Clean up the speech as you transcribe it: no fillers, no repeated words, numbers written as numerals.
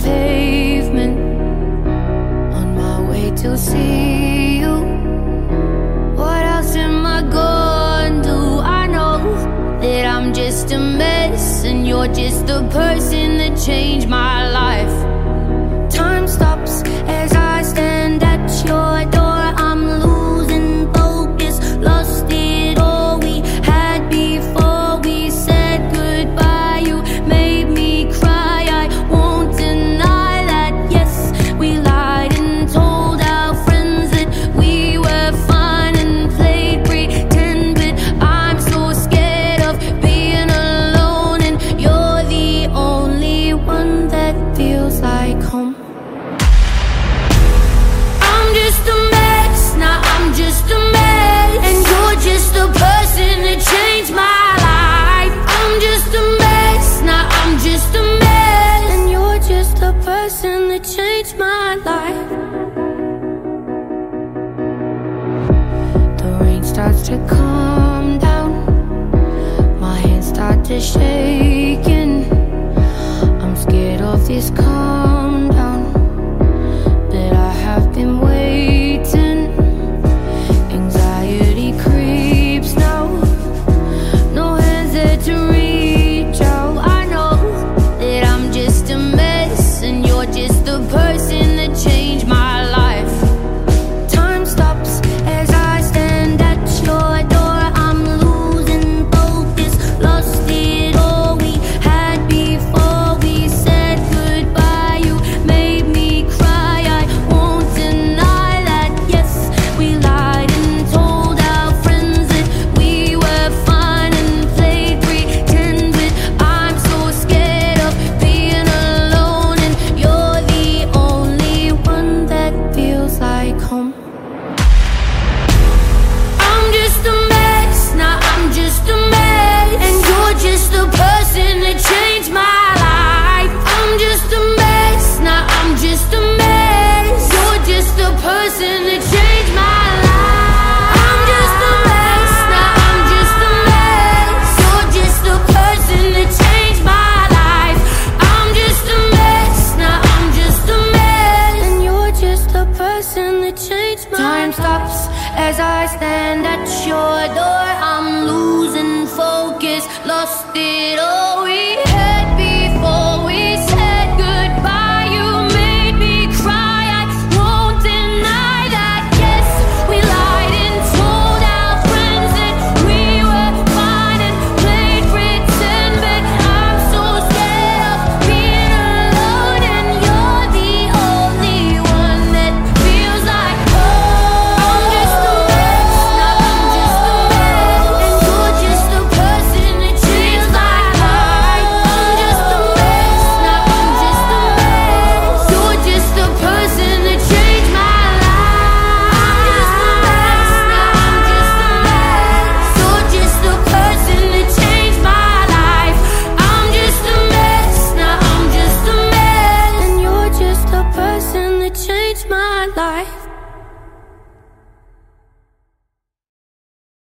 pavement on my way to see you. What else am I gonna do? I know that I'm just a mess, and you're just the person that changed my life. Time stops as I stand at your door. I'm losing focus, lost it all we had before we said goodbye. You made me cry, I won't deny that. Yes, we lied and told our friends that we were fine and played pretend, but I'm so scared of being alone, and you're the only one that feels like home. I'm just a mess, now I'm just a mess, and you're just the person that changed my life. I'm just a mess, now I'm just a mess, and you're just the person that changed my life.